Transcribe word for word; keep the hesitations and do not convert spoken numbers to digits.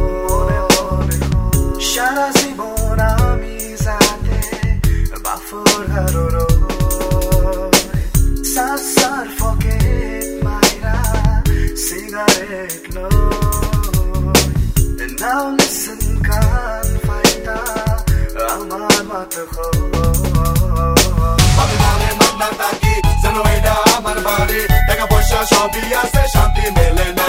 সারা জীবন আমি যাতে বাফর হারো সাসার পকেট মাইরা সিগারেট লো now listen কান ফাইটা আমার মাত খো আমি মনে মন না থাকি যেন এটা আমার বাড়ি টাকা পয়সা সবই আছে শান্তি মেলে না